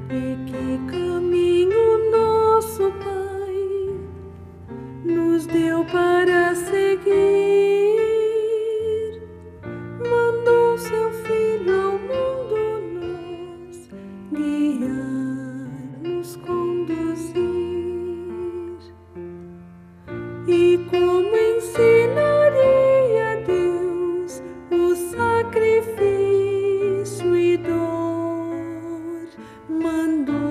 E que caminho nosso Pai nos deu para seguir. Mandou seu Filho ao mundo nos guiar, nos conduzir. E como ensinaria Deus o sacrifício e dor, mandou